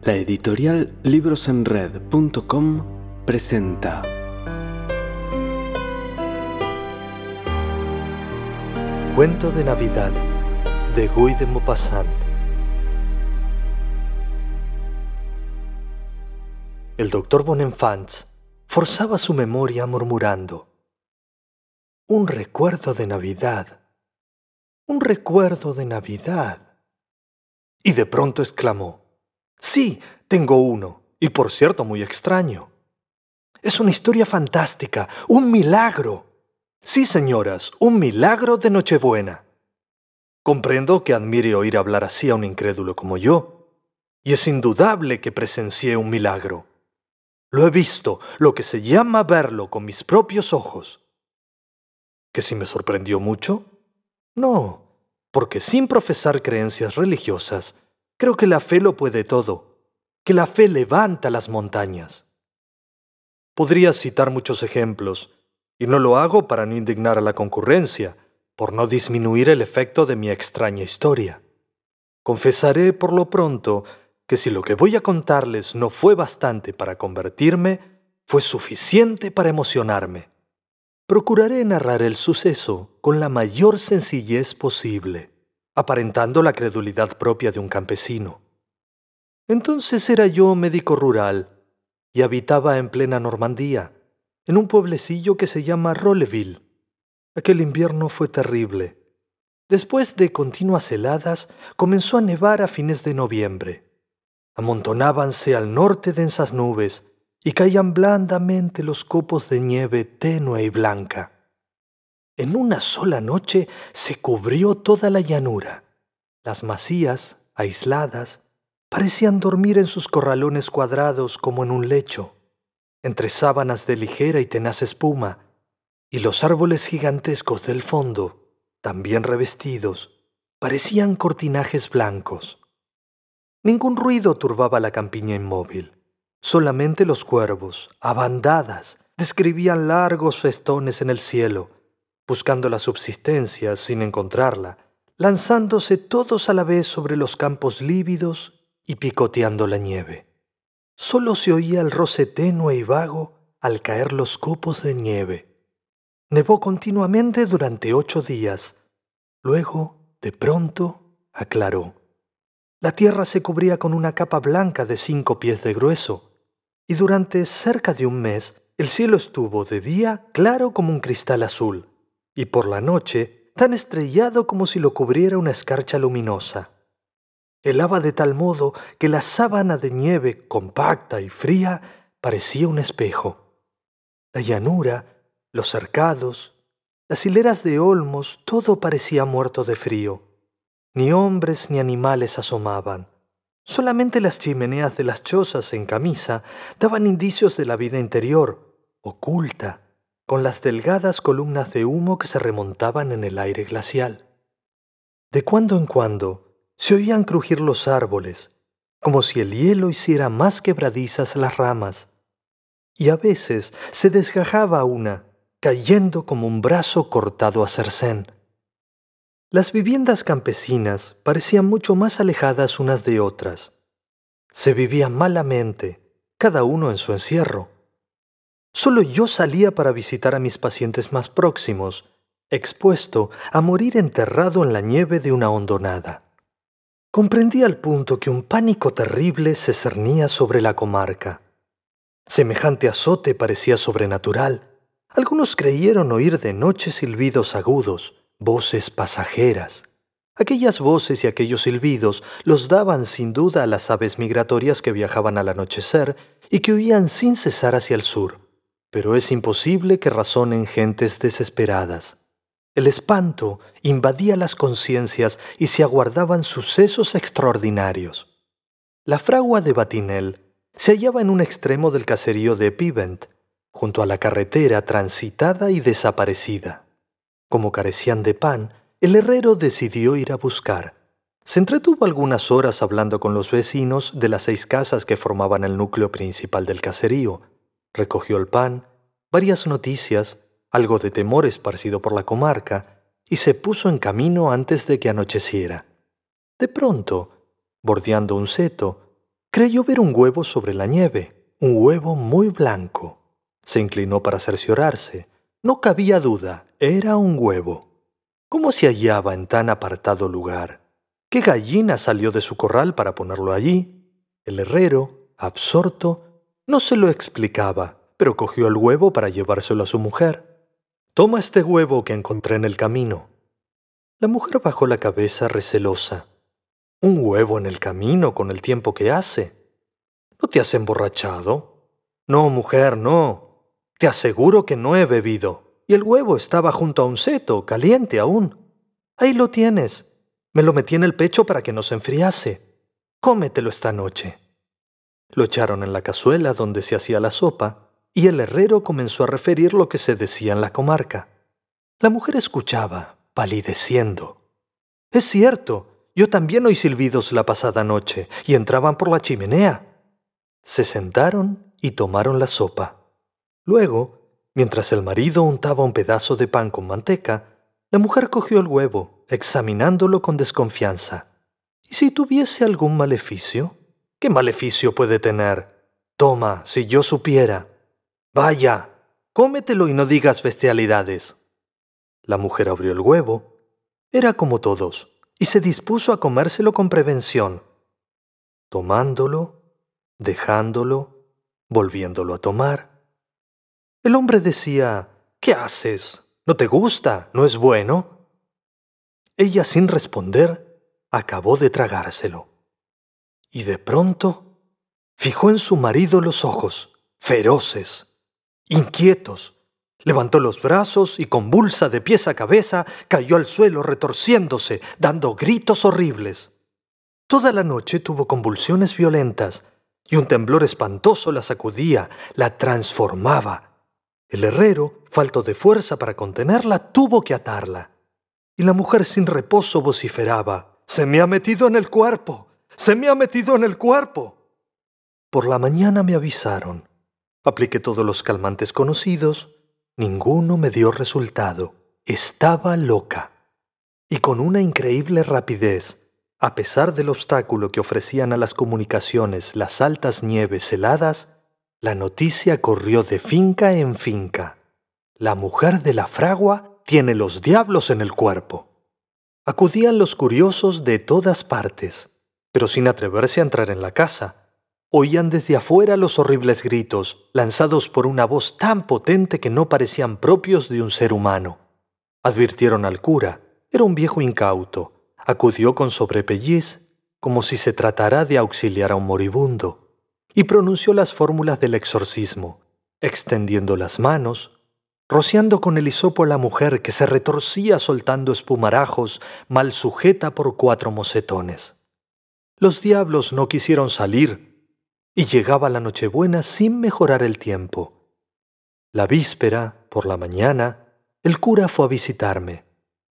La editorial librosenred.com presenta Cuento de Navidad de Guy de Maupassant. El doctor Bonenfants forzaba su memoria murmurando: un recuerdo de Navidad, un recuerdo de Navidad. Y de pronto exclamó: sí, tengo uno, y por cierto muy extraño. Es una historia fantástica, un milagro. Sí, señoras, un milagro de Nochebuena. Comprendo que admire oír hablar así a un incrédulo como yo, y es indudable que presencié un milagro. Lo he visto, lo que se llama verlo con mis propios ojos. ¿Que si me sorprendió mucho? No, porque sin profesar creencias religiosas, creo que la fe lo puede todo, que la fe levanta las montañas. Podría citar muchos ejemplos, y no lo hago para no indignar a la concurrencia, por no disminuir el efecto de mi extraña historia. Confesaré por lo pronto que si lo que voy a contarles no fue bastante para convertirme, fue suficiente para emocionarme. Procuraré narrar el suceso con la mayor sencillez posible, aparentando la credulidad propia de un campesino. Entonces era yo médico rural y habitaba en plena Normandía, en un pueblecillo que se llama Rolleville. Aquel invierno fue terrible. Después de continuas heladas, comenzó a nevar a fines de noviembre. Amontonábanse al norte densas nubes y caían blandamente los copos de nieve tenue y blanca. En una sola noche se cubrió toda la llanura. Las masías, aisladas, parecían dormir en sus corralones cuadrados como en un lecho, entre sábanas de ligera y tenaz espuma, y los árboles gigantescos del fondo, también revestidos, parecían cortinajes blancos. Ningún ruido turbaba la campiña inmóvil. Solamente los cuervos, a bandadas, describían largos festones en el cielo, buscando la subsistencia sin encontrarla, lanzándose todos a la vez sobre los campos lívidos y picoteando la nieve. Solo se oía el roce tenue y vago al caer los copos de nieve. Nevó continuamente durante 8 días. Luego, de pronto, aclaró. La tierra se cubría con una capa blanca de 5 pies de grueso, y durante cerca de un mes el cielo estuvo de día claro como un cristal azul, y por la noche tan estrellado como si lo cubriera una escarcha luminosa. Helaba de tal modo que la sábana de nieve, compacta y fría, parecía un espejo. La llanura, los cercados, las hileras de olmos, todo parecía muerto de frío. Ni hombres ni animales asomaban. Solamente las chimeneas de las chozas en camisa daban indicios de la vida interior, oculta, con las delgadas columnas de humo que se remontaban en el aire glacial. De cuando en cuando se oían crujir los árboles, como si el hielo hiciera más quebradizas las ramas, y a veces se desgajaba una, cayendo como un brazo cortado a cercén. Las viviendas campesinas parecían mucho más alejadas unas de otras. Se vivía malamente, cada uno en su encierro. Solo yo salía para visitar a mis pacientes más próximos, expuesto a morir enterrado en la nieve de una hondonada. Comprendí al punto que un pánico terrible se cernía sobre la comarca. Semejante azote parecía sobrenatural. Algunos creyeron oír de noche silbidos agudos, voces pasajeras. Aquellas voces y aquellos silbidos los daban sin duda a las aves migratorias que viajaban al anochecer y que huían sin cesar hacia el sur. Pero es imposible que razonen gentes desesperadas. El espanto invadía las conciencias y se aguardaban sucesos extraordinarios. La fragua de Vatinel se hallaba en un extremo del caserío de Pivent, junto a la carretera transitada y desaparecida. Como carecían de pan, el herrero decidió ir a buscar. Se entretuvo algunas horas hablando con los vecinos de las 6 casas que formaban el núcleo principal del caserío. Recogió el pan, varias noticias, algo de temor esparcido por la comarca, y se puso en camino antes de que anocheciera. De pronto, bordeando un seto, Creyó ver un huevo sobre la nieve, un huevo muy blanco. Se inclinó para cerciorarse. No cabía duda, era un huevo. ¿Cómo se hallaba en tan apartado lugar? ¿Qué gallina salió de su corral para ponerlo allí? El herrero, absorto, no se lo explicaba, pero cogió el huevo para llevárselo a su mujer. «Toma este huevo que encontré en el camino». La mujer bajó la cabeza recelosa. «¿Un huevo en el camino con el tiempo que hace? ¿No te has emborrachado?» «No, mujer, no. Te aseguro que no he bebido. Y el huevo estaba junto a un seto, caliente aún. Ahí lo tienes. Me lo metí en el pecho para que no se enfriase. Cómetelo esta noche». Lo echaron en la cazuela donde se hacía la sopa, y el herrero comenzó a referir lo que se decía en la comarca. La mujer escuchaba, palideciendo. «Es cierto, yo también oí silbidos la pasada noche, y entraban por la chimenea». Se sentaron y tomaron la sopa. Luego, mientras el marido untaba un pedazo de pan con manteca, la mujer cogió el huevo, examinándolo con desconfianza. ¿Y si tuviese algún maleficio? ¿Qué maleficio puede tener? Toma, si yo supiera. Vaya, cómetelo y no digas bestialidades. La mujer abrió el huevo. Era como todos, y se dispuso a comérselo con prevención, tomándolo, dejándolo, volviéndolo a tomar. El hombre decía: «¿Qué haces? ¿No te gusta? ¿No es bueno?» Ella, sin responder, acabó de tragárselo. Y de pronto fijó en su marido los ojos, feroces, inquietos. Levantó los brazos y, convulsa de pies a cabeza, cayó al suelo retorciéndose, dando gritos horribles. Toda la noche tuvo convulsiones violentas, y un temblor espantoso la sacudía, la transformaba. El herrero, falto de fuerza para contenerla, tuvo que atarla. Y la mujer sin reposo vociferaba: «¡Se me ha metido en el cuerpo! ¡Se me ha metido en el cuerpo!». Por la mañana me avisaron. Apliqué todos los calmantes conocidos. Ninguno me dio resultado. Estaba loca. Y con una increíble rapidez, a pesar del obstáculo que ofrecían a las comunicaciones las altas nieves heladas, la noticia corrió de finca en finca. «La mujer de la fragua tiene los diablos en el cuerpo». Acudían los curiosos de todas partes, pero sin atreverse a entrar en la casa. Oían desde afuera los horribles gritos, lanzados por una voz tan potente que no parecían propios de un ser humano. Advirtieron al cura. Era un viejo incauto. Acudió con sobrepelliz, como si se tratara de auxiliar a un moribundo, y pronunció las fórmulas del exorcismo, extendiendo las manos, rociando con el hisopo a la mujer, que se retorcía soltando espumarajos, mal sujeta por 4 mocetones. Los diablos no quisieron salir, y llegaba la Nochebuena sin mejorar el tiempo. La víspera, por la mañana, el cura fue a visitarme.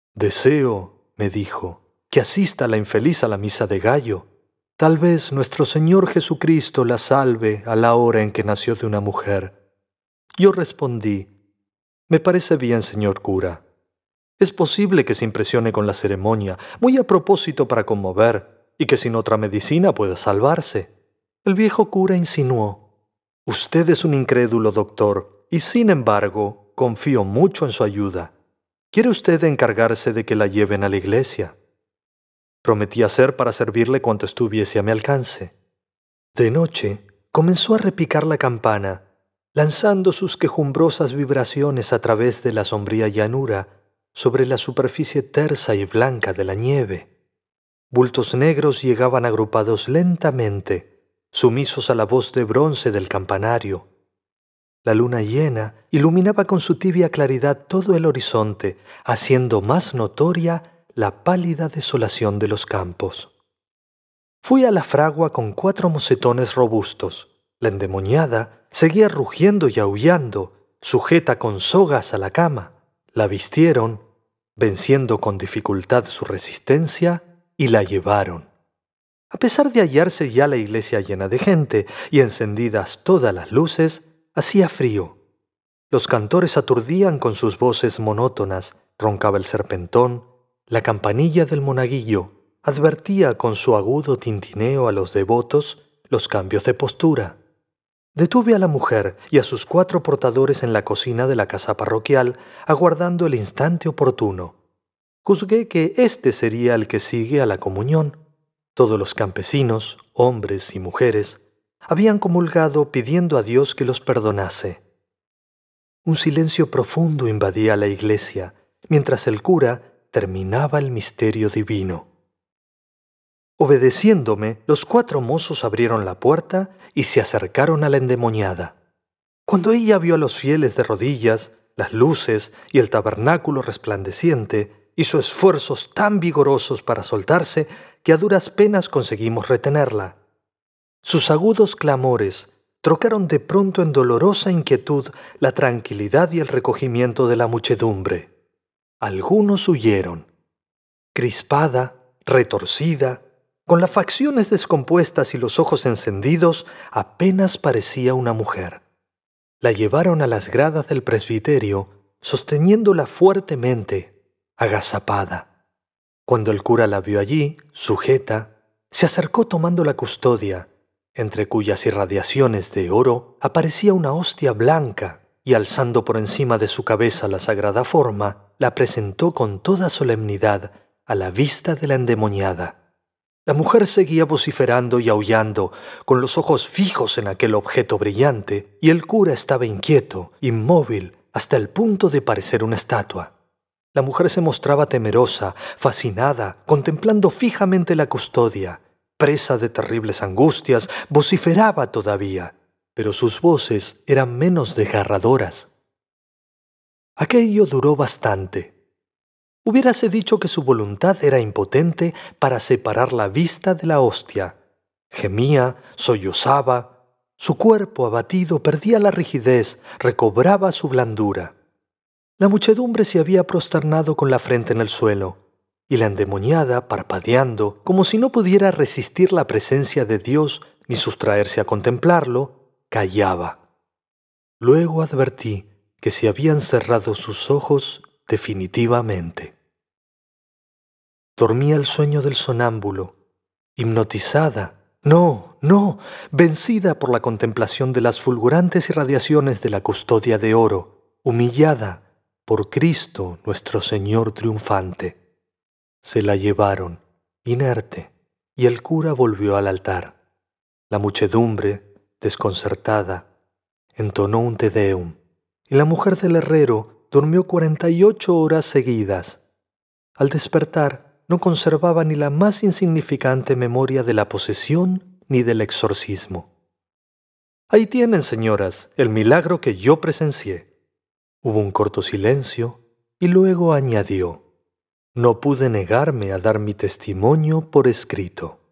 «Deseo», me dijo, «que asista la infeliz a la misa de gallo. Tal vez nuestro Señor Jesucristo la salve a la hora en que nació de una mujer». Yo respondí: «Me parece bien, señor cura. Es posible que se impresione con la ceremonia, muy a propósito para conmover, y que sin otra medicina pueda salvarse». El viejo cura insinuó: «Usted es un incrédulo, doctor, y sin embargo confío mucho en su ayuda. ¿Quiere usted encargarse de que la lleven a la iglesia?». Prometí hacer para servirle cuanto estuviese a mi alcance. De noche comenzó a repicar la campana, lanzando sus quejumbrosas vibraciones a través de la sombría llanura sobre la superficie tersa y blanca de la nieve. Bultos negros llegaban agrupados lentamente, sumisos a la voz de bronce del campanario. La luna llena iluminaba con su tibia claridad todo el horizonte, haciendo más notoria la pálida desolación de los campos. Fui a la fragua con 4 mocetones robustos. La endemoniada seguía rugiendo y aullando, sujeta con sogas a la cama. La vistieron, venciendo con dificultad su resistencia, y la llevaron. A pesar de hallarse ya la iglesia llena de gente y encendidas todas las luces, hacía frío. Los cantores aturdían con sus voces monótonas, roncaba el serpentón, la campanilla del monaguillo advertía con su agudo tintineo a los devotos los cambios de postura. Detuve a la mujer y a sus 4 portadores en la cocina de la casa parroquial, aguardando el instante oportuno. Juzgué que este sería el que sigue a la comunión. Todos los campesinos, hombres y mujeres, habían comulgado pidiendo a Dios que los perdonase. Un silencio profundo invadía la iglesia, mientras el cura terminaba el misterio divino. Obedeciéndome, los 4 mozos abrieron la puerta y se acercaron a la endemoniada. Cuando ella vio a los fieles de rodillas, las luces y el tabernáculo resplandeciente, hizo esfuerzos tan vigorosos para soltarse que a duras penas conseguimos retenerla. Sus agudos clamores trocaron de pronto en dolorosa inquietud la tranquilidad y el recogimiento de la muchedumbre. Algunos huyeron. Crispada, retorcida, con las facciones descompuestas y los ojos encendidos, apenas parecía una mujer. La llevaron a las gradas del presbiterio, sosteniéndola fuertemente, agazapada. Cuando el cura la vio allí, sujeta, se acercó tomando la custodia, entre cuyas irradiaciones de oro aparecía una hostia blanca, y alzando por encima de su cabeza la sagrada forma, la presentó con toda solemnidad a la vista de la endemoniada. La mujer seguía vociferando y aullando, con los ojos fijos en aquel objeto brillante, y el cura estaba inquieto, inmóvil, hasta el punto de parecer una estatua. La mujer se mostraba temerosa, fascinada, contemplando fijamente la custodia. Presa de terribles angustias, vociferaba todavía, pero sus voces eran menos desgarradoras. Aquello duró bastante. Hubiérase dicho que su voluntad era impotente para separar la vista de la hostia. Gemía, sollozaba, su cuerpo abatido perdía la rigidez, recobraba su blandura. La muchedumbre se había prosternado con la frente en el suelo, y la endemoniada, parpadeando, como si no pudiera resistir la presencia de Dios ni sustraerse a contemplarlo, callaba. Luego advertí que se habían cerrado sus ojos definitivamente. Dormía el sueño del sonámbulo, hipnotizada, vencida por la contemplación de las fulgurantes irradiaciones de la custodia de oro, humillada por Cristo nuestro Señor triunfante. Se la llevaron, inerte, y el cura volvió al altar. La muchedumbre, desconcertada, entonó un Te Deum, y la mujer del herrero durmió 48 horas seguidas. Al despertar, no conservaba ni la más insignificante memoria de la posesión ni del exorcismo. Ahí tienen, señoras, el milagro que yo presencié. Hubo un corto silencio y luego añadió: no pude negarme a dar mi testimonio por escrito.